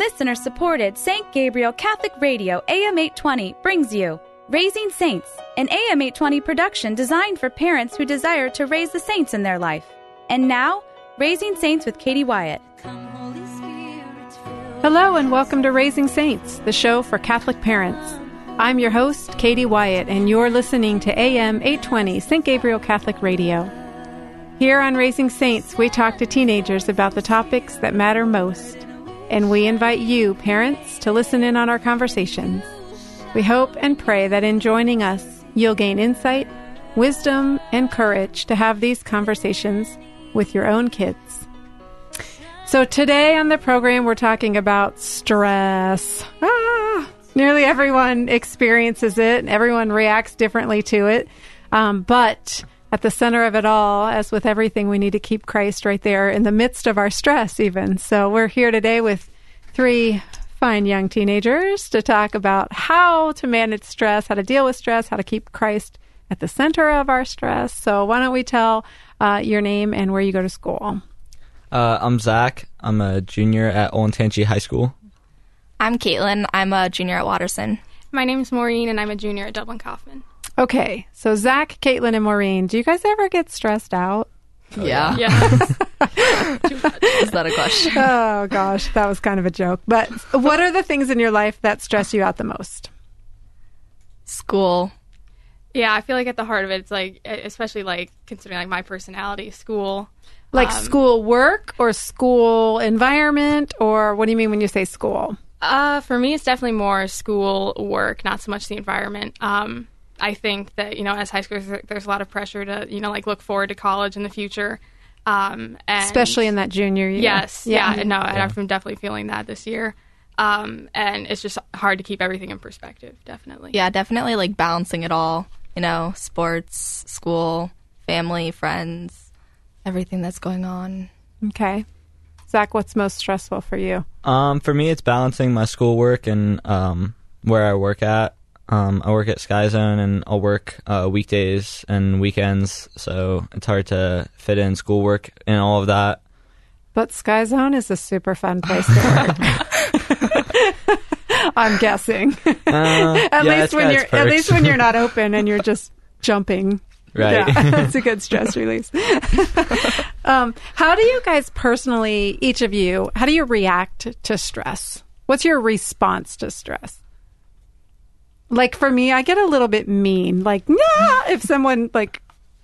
listener-supported St. Gabriel Catholic Radio AM 820 brings you Raising Saints, an AM 820 production designed for parents who desire to raise the saints in their life. And now, Raising Saints with Katie Wyatt. Hello and welcome to Raising Saints, the show for Catholic parents. I'm your host, Katie Wyatt, and you're listening to AM 820 St. Gabriel Catholic Radio. Here on Raising Saints, we talk to teenagers about the topics that matter most, and we invite you, parents, to listen in on our conversations. We hope and pray that in joining us, you'll gain insight, wisdom, and courage to have these conversations with your own kids. So today on the program, we're talking about stress. Nearly everyone experiences it, and everyone reacts differently to it. But at the center of it all, as with everything, we need to keep Christ right there in the midst of our stress even. So we're here today with three fine young teenagers to talk about how to manage stress, how to deal with stress, how to keep Christ at the center of our stress. So why don't we tell your name and where you go to school? I'm Zach. I'm a junior at Olentangy High School. I'm Caitlin. I'm a junior at Watterson. My name's Maureen, and I'm a junior at Dublin Kaufman. Okay, so Zach, Caitlin, and Maureen, do you guys ever get stressed out? Yeah. Too much. Is that a question? Oh, gosh, that was kind of a joke. But what are the things in your life that stress you out the most? School. Yeah, I feel like at the heart of it, it's like, especially like considering like my personality, school. Like school work or school environment, or what do you mean when you say school? For me, it's definitely more school work, not so much the environment. I think that, as high schoolers, there's a lot of pressure to, like look forward to college in the future. And especially in that junior year. Yes. Yeah. And I'm definitely feeling that this year. And it's just hard to keep everything in perspective, definitely. Yeah, definitely like balancing it all, sports, school, family, friends, everything that's going on. Okay. Zach, what's most stressful for you? For me, it's balancing my schoolwork and where I work at. I work at Sky Zone, and I'll work weekdays and weekends, so it's hard to fit in schoolwork and all of that. But Sky Zone is a super fun place to work. I'm guessing. At least when you're not open and you're just jumping. Right. Yeah, it's a good stress release. How do you guys personally, each of you, how do you react to stress? What's your response to stress? Like for me, I get a little bit mean. Like, nah, if someone like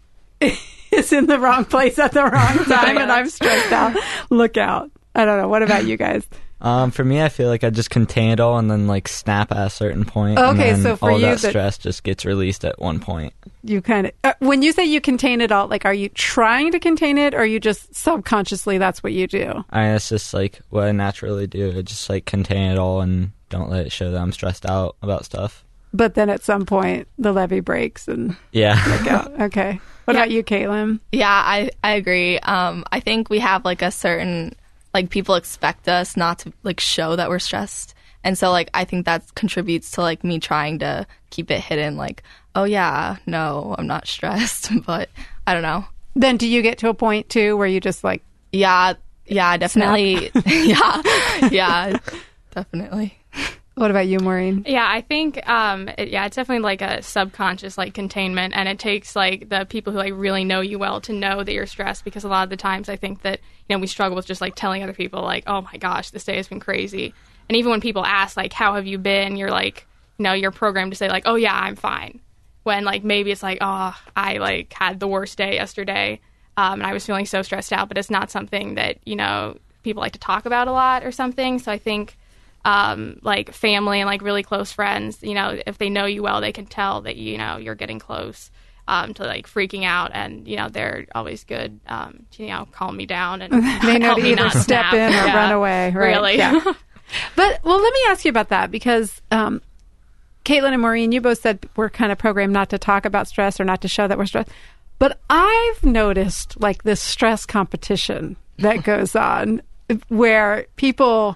is in the wrong place at the wrong time and I'm stressed out, look out. I don't know. What about you guys? For me, I feel like I just contain it all and then like snap at a certain point. Okay, and then so for all you, that stress just gets released at one point. You kind of, when you say you contain it all, like, are you trying to contain it, or you just subconsciously that's what you do? It's just like what I naturally do. I just like contain it all and don't let it show that I'm stressed out about stuff. But then at some point, the levee breaks and look out. Okay. What about you, Caitlin? Yeah, I agree. I think we have like a certain, like people expect us not to like show that we're stressed. And so like I think that contributes to like me trying to keep it hidden, like, oh yeah, no, I'm not stressed. But I don't know. Then do you get to a point too where you just like Yeah, definitely. Yeah, definitely. What about you, Maureen? Yeah, I think, it's definitely like a subconscious like containment, and it takes like the people who like really know you well to know that you're stressed, because a lot of the times I think that, we struggle with just like telling other people like, oh my gosh, this day has been crazy. And even when people ask like, how have you been? You're like, you're programmed to say like, oh yeah, I'm fine. When like maybe it's like, oh, I like had the worst day yesterday, and I was feeling so stressed out, but it's not something that, people like to talk about a lot or something. So I think like family and like really close friends, if they know you well, they can tell that, you're getting close to like freaking out, and, they're always good, to, calm me down and they know help to me either not step snap. in or run away. Right? Really. Yeah. But, well, let me ask you about that, because Caitlin and Maureen, you both said we're kind of programmed not to talk about stress or not to show that we're stressed. But I've noticed like this stress competition that goes on where people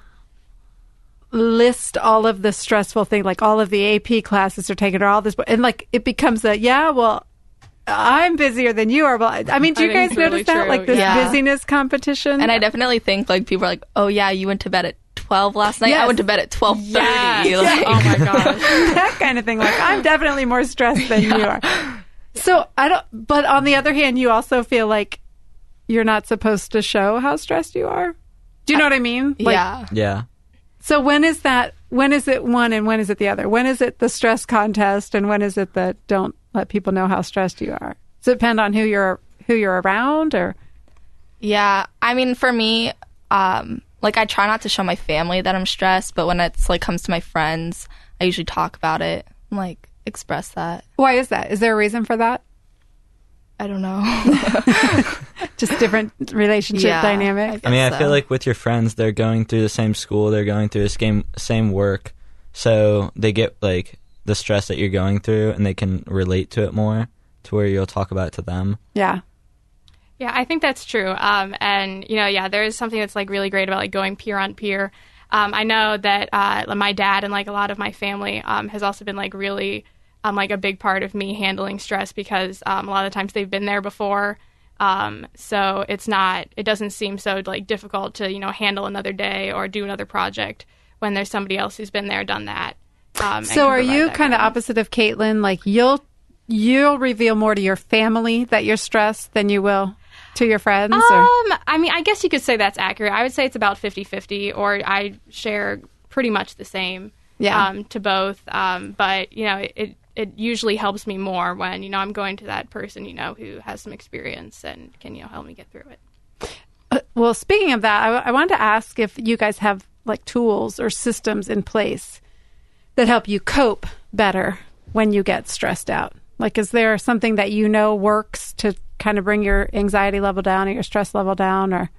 list all of the stressful things, like all of the AP classes are taken or all this, and like it becomes I'm busier than you are. Well, I mean, do you guys notice that? Like this busyness competition? And I definitely think like people are like, oh yeah, you went to bed at 12 last night. Yes. I went to bed at 12:30. Yeah. Like, Oh my gosh. That kind of thing. Like, I'm definitely more stressed than you are. So but on the other hand, you also feel like you're not supposed to show how stressed you are. Do you know what I mean? Like, yeah. Yeah. So when is it one and when is it the other? When is it the stress contest and when is it the don't let people know how stressed you are? Does it depend on who you're around or? Yeah. I mean, for me, like I try not to show my family that I'm stressed, but when it's like comes to my friends, I usually talk about it and like express that. Why is that? Is there a reason for that? I don't know. Just different relationship dynamic? I mean, I so. feel like with your friends, they're going through the same school, they're going through the same work, so they get like the stress that you're going through, and they can relate to it more, to where you'll talk about it to them. Yeah. Yeah, I think that's true. And, you know, yeah, there is something that's, like, really great about, like, going peer on peer. I know that my dad and, like, a lot of my family has also been, like, really, like, a big part of me handling stress because a lot of the times they've been there before. So it doesn't seem so, like, difficult to, you know, handle another day or do another project when there's somebody else who's been there, done that. So are you kind of opposite of Caitlin? Like, you'll reveal more to your family that you're stressed than you will to your friends? Or? I mean, I guess you could say that's accurate. I would say it's about 50-50, or I share pretty much the same to both. But, you know, it usually helps me more when, you know, I'm going to that person, you know, who has some experience and can, you know, help me get through it. Well, speaking of that, I wanted to ask if you guys have, like, tools or systems in place that help you cope better when you get stressed out. Like, is there something that you know works to kind of bring your anxiety level down or your stress level down, or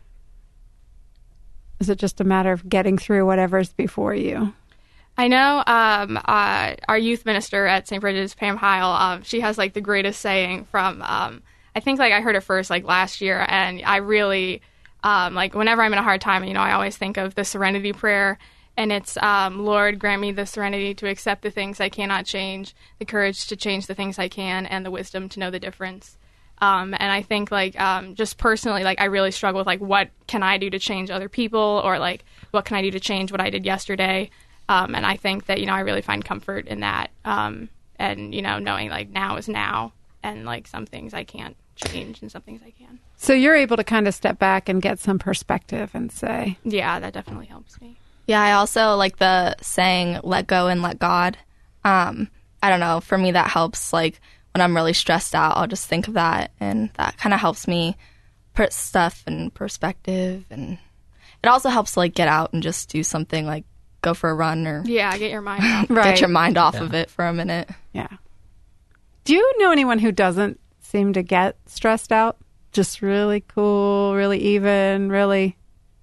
is it just a matter of getting through whatever's before you? I know our youth minister at St. Bridget's, Pam Heil, she has, like, the greatest saying from, I think, like, I heard it first, like, last year, and I really, like, whenever I'm in a hard time, you know, I always think of the Serenity Prayer. And it's, Lord, grant me the serenity to accept the things I cannot change, the courage to change the things I can, and the wisdom to know the difference. And I think, like, just personally, like, I really struggle with, like, what can I do to change other people, or, like, what can I do to change what I did yesterday? And I think that, you know, I really find comfort in that. And, you know, knowing, like, now is now, and, like, some things I can't change and some things I can. So you're able to kind of step back and get some perspective and say... Yeah, that definitely helps me. Yeah, I also like the saying, let go and let God. I don't know, for me that helps, like, when I'm really stressed out, I'll just think of that, and that kind of helps me put stuff in perspective, and it also helps, like, get out and just do something, like, go for a run, or Yeah, get your mind off. get your mind off of it for a minute. Yeah. Do you know anyone who doesn't seem to get stressed out? Just really cool, really even, really...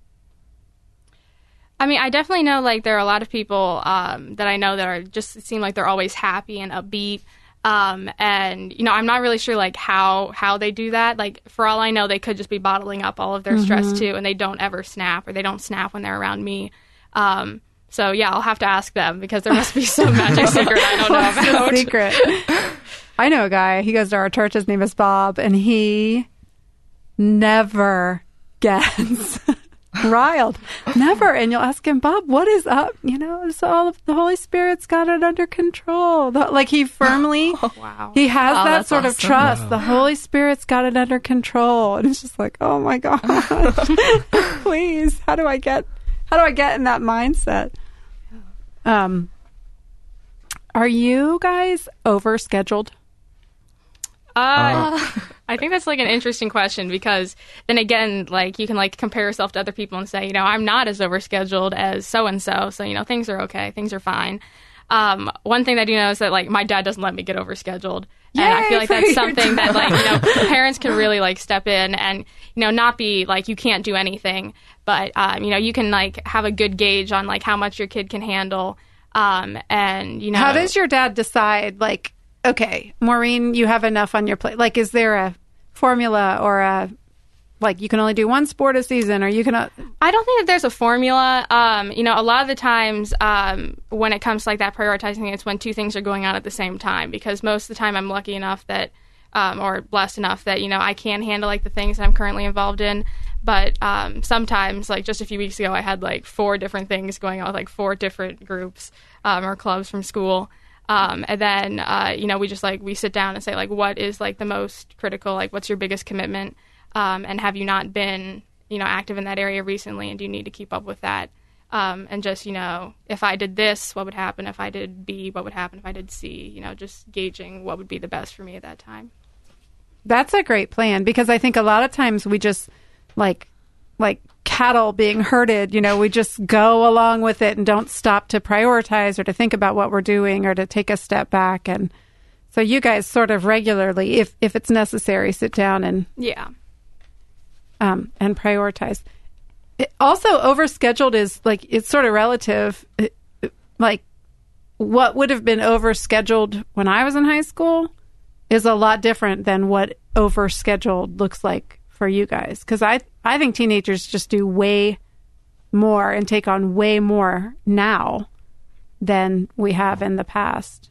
I mean, I definitely know, like, there are a lot of people that I know that are just seem like they're always happy and upbeat. And, you know, I'm not really sure, like, how they do that. Like, for all I know, they could just be bottling up all of their stress, too, and they don't ever snap, or they don't snap when they're around me. So, yeah, I'll have to ask them, because there must be some magic secret I don't know about. Secret. I know a guy. He goes to our church. His name is Bob, and he never gets... riled. Never. And you'll ask him, Bob, what is up? You know, it's all of the Holy Spirit's got it under control. Like, he firmly, Wow. he has that sort of awesome. trust. Wow. The Holy Spirit's got it under control. And it's just like, oh my gosh, please, how do I get in that mindset? Are you guys overscheduled? I think that's, like, an interesting question, because then again, like, you can, like, compare yourself to other people and say, you know, I'm not as overscheduled as so-and-so, so, you know, things are okay, things are fine. One thing that I do know is that, like, my dad doesn't let me get overscheduled. Yay, and I feel like for that's your something that, like, you know, parents can really, like, step in and, you know, not be, like, you can't do anything, but, you know, you can, like, have a good gauge on, like, how much your kid can handle. And, you know. How does your dad decide, like, okay, Maureen, you have enough on your plate? Like, is there a formula or a, like, you can only do one sport a season, or you can... I don't think that there's a formula. You know, a lot of the times when it comes to, like, that prioritizing, it's when two things are going on at the same time, because most of the time I'm lucky enough that, or blessed enough that, you know, I can handle, like, the things that I'm currently involved in. But sometimes, like just a few weeks ago, I had like 4 different things going on with like 4 different groups or clubs from school. And then, we sit down and say, like, what is, like, the most critical? Like, what's your biggest commitment? And have you not been, active in that area recently? And do you need to keep up with that? And just, if I did this, what would happen? If I did B, what would happen? If I did C, just gauging what would be the best for me at that time. That's a great plan, because I think a lot of times we just, like cattle being herded, we just go along with it and don't stop to prioritize or to think about what we're doing or to take a step back. And so you guys sort of regularly, if it's necessary, sit down and and prioritize. Also, overscheduled is like, it's sort of relative. Like, what would have been overscheduled when I was in high school is a lot different than what overscheduled looks like for you guys. Because I think teenagers just do way more and take on way more now than we have in the past.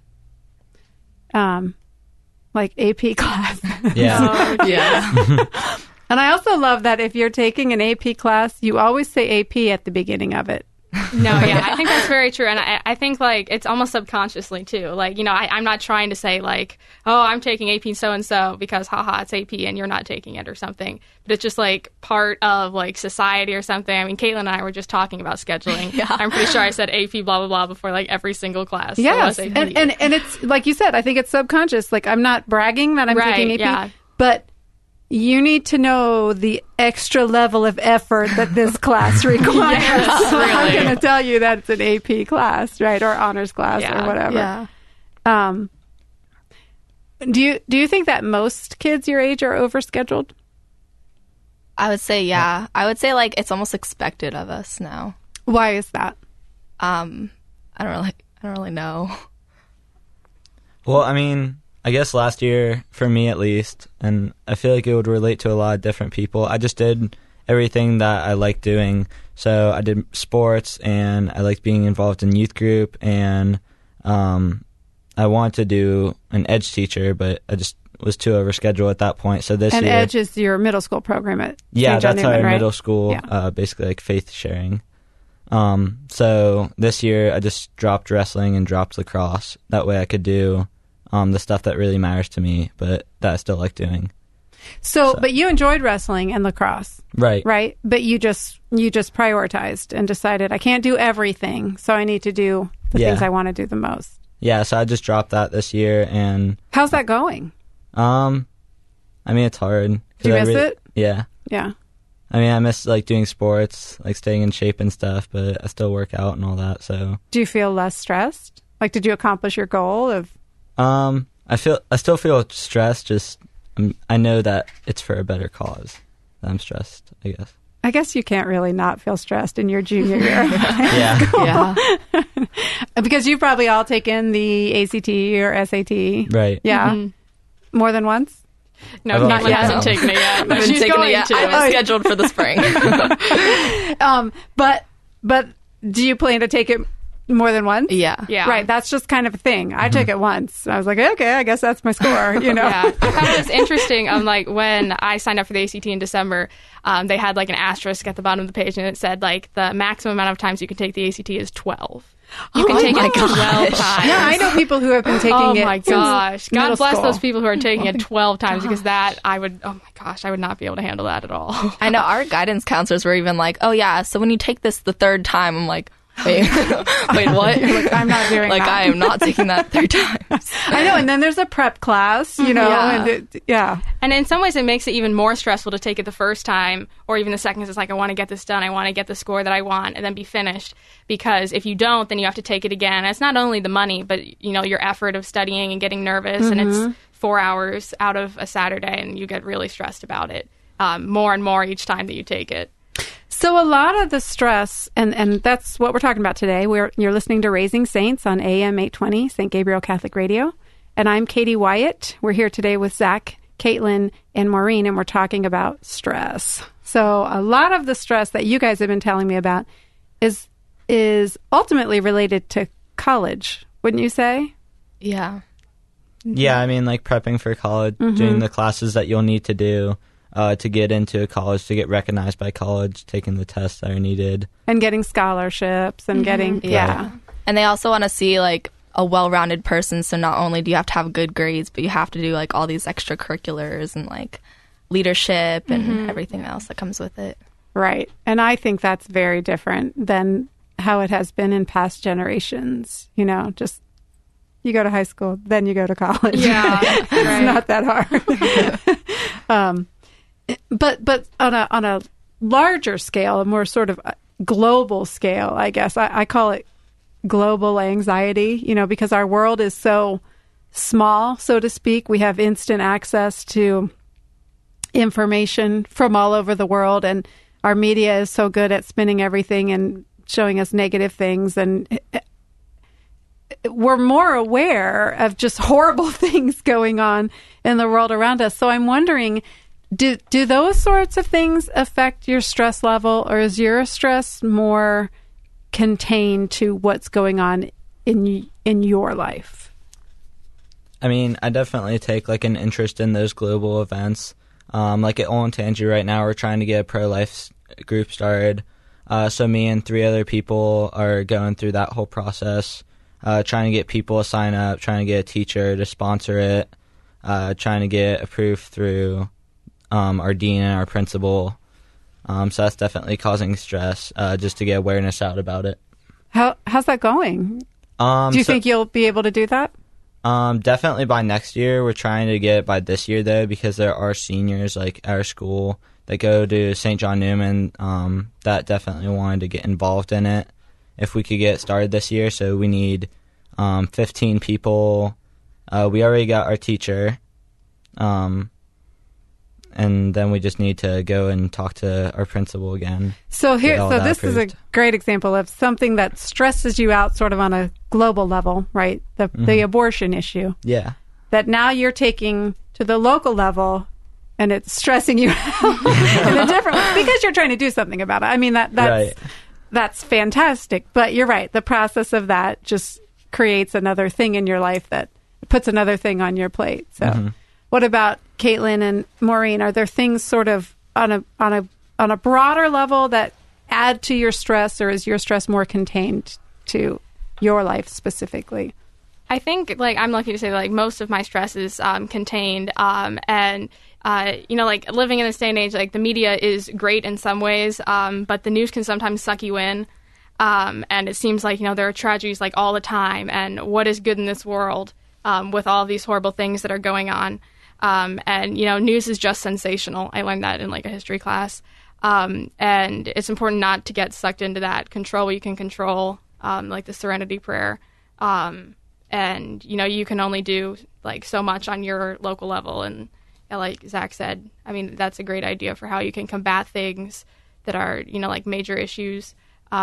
Like AP class. Yeah. Yeah. And I also love that if you're taking an AP class, you always say AP at the beginning of it. No, yeah, I think that's very true. And I think, like, it's almost subconsciously, too. Like, I'm not trying to say, like, oh, I'm taking AP so-and-so because, haha, it's AP and you're not taking it or something. But it's just, like, part of, like, society or something. I mean, Caitlin and I were just talking about scheduling. Yeah. I'm pretty sure I said AP blah, blah, blah before, like, every single class. Yes, So and it's, like you said, I think it's subconscious. Like, I'm not bragging that I'm taking AP, yeah. But you need to know the extra level of effort that this class requires. Yes, So really. I'm going to tell you that it's an AP class, right, or honors class or whatever. Yeah. Do you think that most kids your age are overscheduled? I would say, yeah. I would say, like, it's almost expected of us now. Why is that? I don't really know. Well, I mean, I guess last year, for me at least, and I feel like it would relate to a lot of different people, I just did everything that I liked doing. So I did sports, and I liked being involved in youth group, and I wanted to do an EDGE teacher, but I just was too overscheduled at that point. So this And year, EDGE is your middle school program at yeah, St. John that's Newman, our right? middle school, basically like faith sharing. So this year I just dropped wrestling and dropped lacrosse. That way I could do the stuff that really matters to me, but that I still like doing. So, but you enjoyed wrestling and lacrosse, Right. right? But you just prioritized and decided I can't do everything, so I need to do the things I want to do the most. Yeah, so I just dropped that this year, and How's that going? I mean, it's hard. Do you miss it? Yeah. Yeah. I mean, I miss like doing sports, like staying in shape and stuff, but I still work out and all that. So, Do you feel less stressed? Like, did you accomplish your goal of? I still feel stressed. Just I know that it's for a better cause. I'm stressed, I guess. I guess you can't really not feel stressed in your junior year. Yeah. Yeah. Because you've probably all taken the ACT or SAT. Right. Yeah. Mm-hmm. More than once? No, I've Caitlin only- hasn't taken it yet. But I haven't she's taken going it yet. to. I'm scheduled for the spring. But do you plan to take it more than once? Yeah. Yeah. Right. That's just kind of a thing. I took it once. I was like, okay, I guess that's my score, you know? Yeah, I thought it was interesting. Like when I signed up for the ACT in December, they had like an asterisk at the bottom of the page, and it said like the maximum amount of times you can take the ACT is 12. You can take it 12 times. Yeah, I know people who have been taking Oh it. my since gosh! middle God bless school. those people who are taking it 12 times because that I would. Oh my gosh, I would not be able to handle that at all. I know our guidance counselors were even like, oh, yeah, so when you take this the third time, I'm like, wait, what? Like, I'm not doing Like, that. I am not taking that 3 times. I know, and then there's a prep class, you know, Yeah. and And in some ways, it makes it even more stressful to take it the first time or even the second. 'Cause it's like, I want to get this done. I want to get the score that I want and then be finished. Because if you don't, then you have to take it again. And it's not only the money, but, you know, your effort of studying and getting nervous. And it's 4 hours out of a Saturday, and you get really stressed about it more and more each time that you take it. So a lot of the stress, and that's what we're talking about today. You're listening to Raising Saints on AM 820, St. Gabriel Catholic Radio. And I'm Katie Wyatt. We're here today with Zach, Caitlin, and Maureen, and we're talking about stress. So a lot of the stress that you guys have been telling me about is ultimately related to college, wouldn't you say? Yeah. Yeah, I mean, like prepping for college, doing the classes that you'll need to do, to get into a college, to get recognized by college, taking the tests that are needed. And getting scholarships and getting, yeah. And they also want to see, like, a well-rounded person. So not only do you have to have good grades, but you have to do, like, all these extracurriculars and, like, leadership and everything else that comes with it. Right. And I think that's very different than how it has been in past generations. You know, just you go to high school, then you go to college. Yeah. It's not that hard. But on a larger scale, a more sort of global scale, I guess, I call it global anxiety, you know, because our world is so small, so to speak. We have instant access to information from all over the world, and our media is so good at spinning everything and showing us negative things, and we're more aware of just horrible things going on in the world around us. So I'm wondering, do those sorts of things affect your stress level, or is your stress more contained to what's going on in your life? I mean, I definitely take like an interest in those global events. Like at Olentangy right now, we're trying to get a pro-life group started. So me and 3 other people are going through that whole process, trying to get people to sign up, trying to get a teacher to sponsor it, trying to get approved through our dean and our principal. So that's definitely causing stress, just to get awareness out about it. How's that going? Do you think you'll be able to do that? Definitely by next year. We're trying to get it by this year, though, because there are seniors like at our school that go to St. John Newman that definitely wanted to get involved in it if we could get it started this year. So we need 15 people. We already got our teacher. And then we just need to go and talk to our principal again. So this is a great example of something that stresses you out sort of on a global level, right? The abortion issue. Yeah. That now you're taking to the local level, and it's stressing you out in a different way because you're trying to do something about it. I mean, that's fantastic. But you're right. The process of that just creates another thing in your life that puts another thing on your plate. So what about Caitlin and Maureen? Are there things sort of on a broader level that add to your stress, or is your stress more contained to your life specifically? I think, like, I'm lucky to say that, like, most of my stress is contained, and you know, like, living in this day and age, like, the media is great in some ways, but the news can sometimes suck you in, and it seems like, you know, there are tragedies like all the time, and what is good in this world with all these horrible things that are going on. And, you know, news is just sensational. I learned that in, like, a history class. And it's important not to get sucked into that. Control what you can control, like the Serenity Prayer. And, you know, you can only do, like, so much on your local level. And like Zach said, I mean, that's a great idea for how you can combat things that are, you know, like major issues,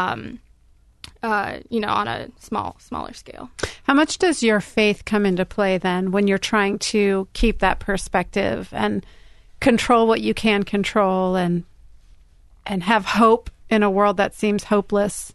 you know, on a smaller scale. How much does your faith come into play then when you're trying to keep that perspective and control what you can control and have hope in a world that seems hopeless?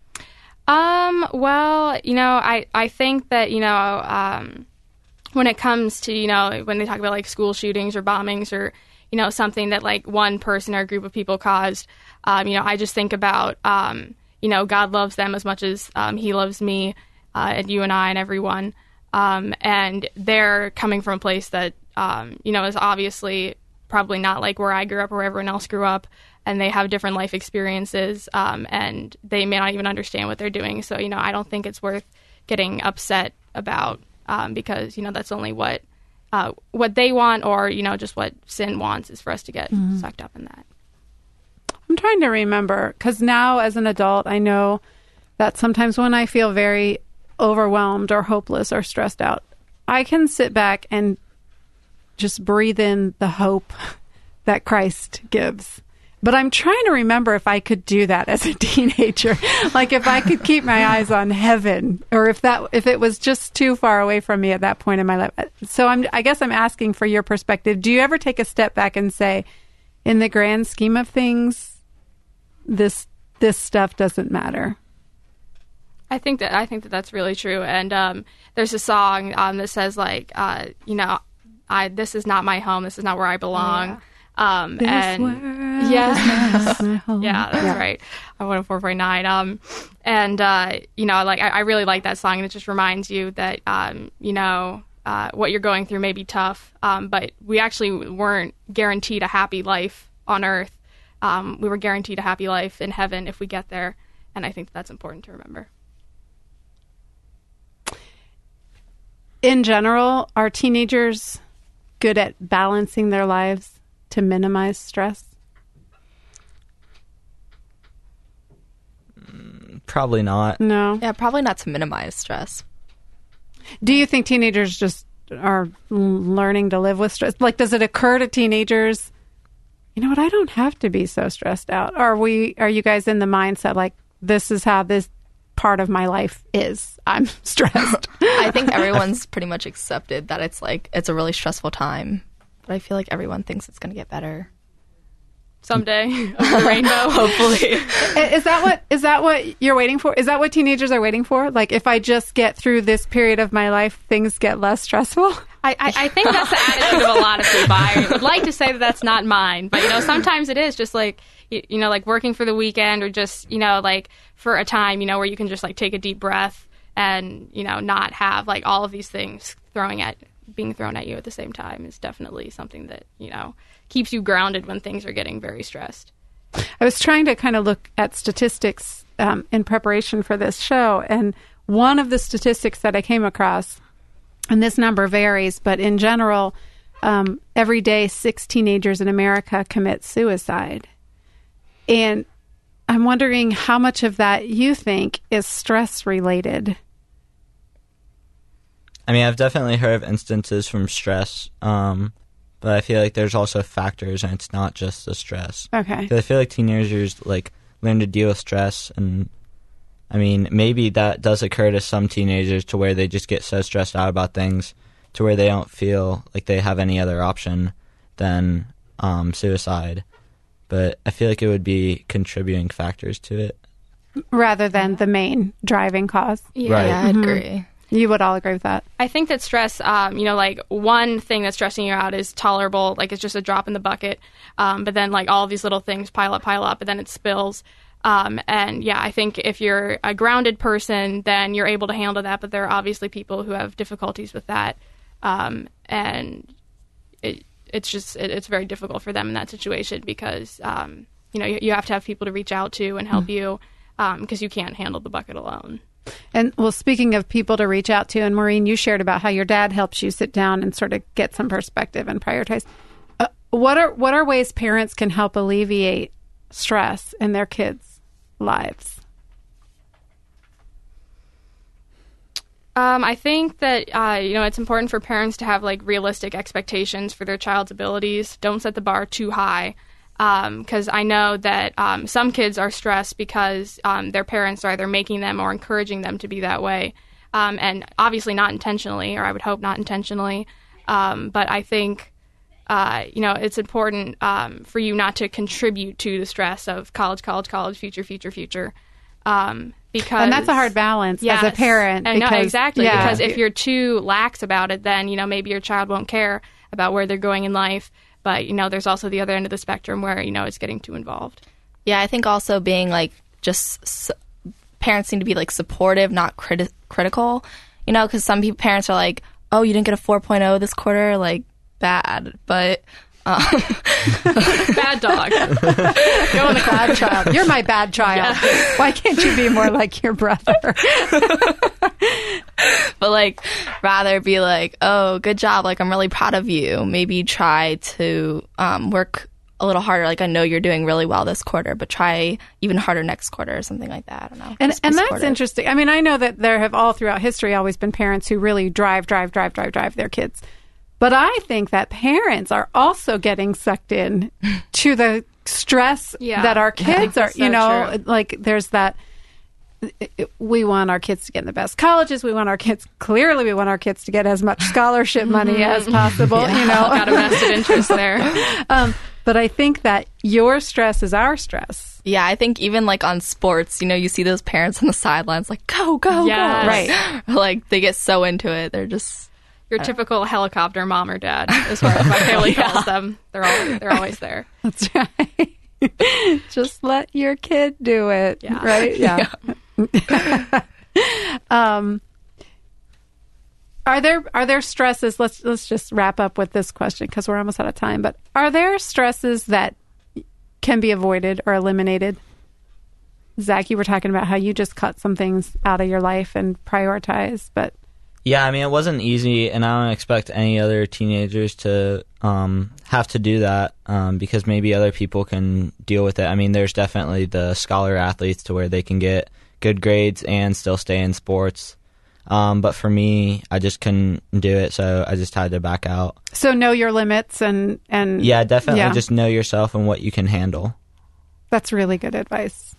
Well, you know, I think that, you know, when it comes to, you know, when they talk about like school shootings or bombings or, you know, something that like one person or a group of people caused, you know, I just think about, you know, God loves them as much as he loves me and you and I and everyone. And they're coming from a place that, you know, is obviously probably not like where I grew up or where everyone else grew up. And they have different life experiences, and they may not even understand what they're doing. So, you know, I don't think it's worth getting upset about because, you know, that's only what they want, or, you know, just what sin wants is for us to get sucked up in that. I'm trying to remember, because now as an adult, I know that sometimes when I feel very overwhelmed or hopeless or stressed out, I can sit back and just breathe in the hope that Christ gives. But I'm trying to remember if I could do that as a teenager, like if I could keep my eyes on heaven, or if it was just too far away from me at that point in my life. So I guess I'm asking for your perspective. Do you ever take a step back and say, in the grand scheme of things, this stuff doesn't matter? I think that that's really true. And there's a song that says like, you know, this is not my home. This is not where I belong. And yeah, that's right. I won a 4.9. And you know, like I really like that song, and it just reminds you that you know, what you're going through may be tough, but we actually weren't guaranteed a happy life on earth. We were guaranteed a happy life in heaven if we get there, and I think that's important to remember. In general, are teenagers good at balancing their lives to minimize stress? Probably not. No. Yeah, probably not to minimize stress. Do you think teenagers just are learning to live with stress? Like, does it occur to teenagers, you know what, I don't have to be so stressed out? Are you guys in the mindset like, this is how this part of my life is? I'm stressed. I think everyone's pretty much accepted that it's a really stressful time, but I feel like everyone thinks it's going to get better. Someday, over the rainbow, hopefully. Is that what you're waiting for? Is that what teenagers are waiting for? Like, if I just get through this period of my life, things get less stressful? I think that's the attitude of a lot of people. I would like to say that that's not mine, but, you know, sometimes it is just like, you know, like working for the weekend, or just, you know, like for a time, you know, where you can just like take a deep breath and, you know, not have like all of these things being thrown at you at the same time is definitely something that, you know, keeps you grounded when things are getting very stressed. I was trying to kind of look at statistics in preparation for this show, and one of the statistics that I came across, and this number varies, but in general, every day 6 teenagers in America commit suicide. And I'm wondering how much of that you think is stress related. I mean, I've definitely heard of instances from stress, but I feel like there's also factors, and it's not just the stress. Okay. 'Cause I feel like teenagers like learn to deal with stress, and I mean, maybe that does occur to some teenagers to where they just get so stressed out about things to where they don't feel like they have any other option than suicide. But I feel like it would be contributing factors to it. Rather than the main driving cause. Yeah, Right. Yeah, I'd agree. You would all agree with that? I think that stress, you know, like one thing that's stressing you out is tolerable, like it's just a drop in the bucket. But then like all of these little things pile up, and then it spills. And yeah, I think if you're a grounded person, then you're able to handle that. But there are obviously people who have difficulties with that. And it's very difficult for them in that situation because, you know, you have to have people to reach out to and help you because you can't handle the bucket alone. And well, speaking of people to reach out to, and Maureen, you shared about how your dad helps you sit down and sort of get some perspective and prioritize. What are ways parents can help alleviate stress in their kids' lives? I think that, you know, it's important for parents to have like realistic expectations for their child's abilities. Don't set the bar too high. Because I know that some kids are stressed because their parents are either making them or encouraging them to be that way. And obviously not intentionally, or I would hope not intentionally. But I think, you know, it's important for you not to contribute to the stress of college, future. Because, and that's a hard balance as a parent. Because, no, exactly. Yeah. Because if you're too lax about it, then, you know, maybe your child won't care about where they're going in life. But, you know, there's also the other end of the spectrum where, you know, it's getting too involved. Yeah, I think also being, like, just parents need to be, like, supportive, not critical. You know, because some parents are like, oh, you didn't get a 4.0 this quarter? Like, bad. But... Bad dog. Go on the bad child. You're my bad child. Yeah. Why can't you be more like your brother? But like, rather be like, oh, good job. Like, I'm really proud of you. Maybe try to work a little harder. Like, I know you're doing really well this quarter, but try even harder next quarter or something like that. I don't know. And that's interesting. I mean, I know that there have all throughout history always been parents who really drive their kids. But I think that parents are also getting sucked in to the stress that our kids are, you know, true. Like there's that, we want our kids to get in the best colleges. We want our kids to get as much scholarship money as possible, you know. Got a vested interest there. But I think that your stress is our stress. Yeah, I think even like on sports, you know, you see those parents on the sidelines like, go, yes. go. Right. Like they get so into it. They're just... Your typical helicopter mom or dad, as far as my family calls them. They're always there. That's right. Just let your kid do it. Yeah. Right? Yeah. Are there stresses? Let's just wrap up with this question because we're almost out of time. But are there stresses that can be avoided or eliminated? Zach, you were talking about how you just cut some things out of your life and prioritize, but yeah, I mean, it wasn't easy, and I don't expect any other teenagers to have to do that because maybe other people can deal with it. I mean, there's definitely the scholar athletes to where they can get good grades and still stay in sports. But for me, I just couldn't do it, so I just had to back out. So know your limits and yeah, definitely just know yourself and what you can handle. That's really good advice.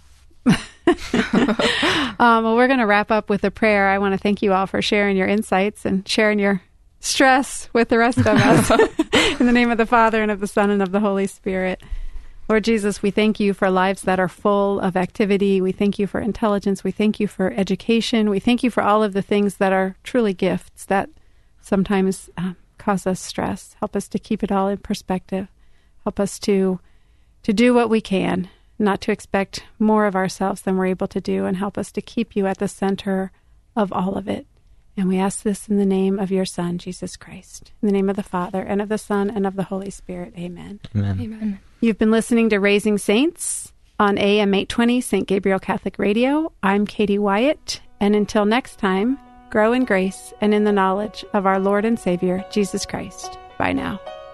Well, we're going to wrap up with a prayer. I want to thank you all for sharing your insights and sharing your stress with the rest of us. In the name of the Father, and of the Son, and of the Holy Spirit. Lord Jesus, we thank you for lives that are full of activity. We thank you for intelligence. We thank you for education. We thank you for all of the things that are truly gifts that sometimes cause us stress. Help us to keep it all in perspective. Help us to do what we can, not to expect more of ourselves than we're able to do, and help us to keep you at the center of all of it. And we ask this in the name of your Son, Jesus Christ. In the name of the Father, and of the Son, and of the Holy Spirit. Amen. Amen. Amen. You've been listening to Raising Saints on AM 820 St. Gabriel Catholic Radio. I'm Katie Wyatt, and until next time, grow in grace and in the knowledge of our Lord and Savior, Jesus Christ. Bye now.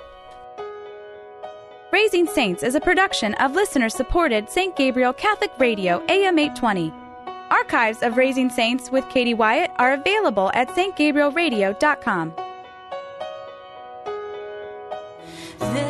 Raising Saints is a production of listener-supported St. Gabriel Catholic Radio, AM 820. Archives of Raising Saints with Katie Wyatt are available at stgabrielradio.com.